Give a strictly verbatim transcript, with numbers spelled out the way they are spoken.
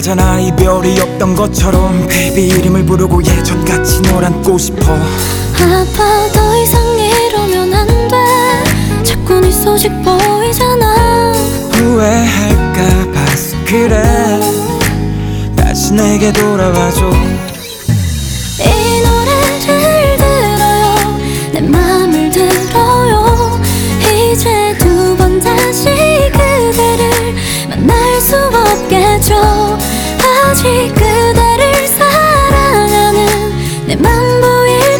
잖아 이별이 없던 것처럼 베이비 이름을 부르고 예전같이 널 안고 싶어. 아파 더 이상 이러면 안 돼. 자꾸 네 소식 보이잖아. 후회할까 봐서 그래. 다시 내게 돌아와줘.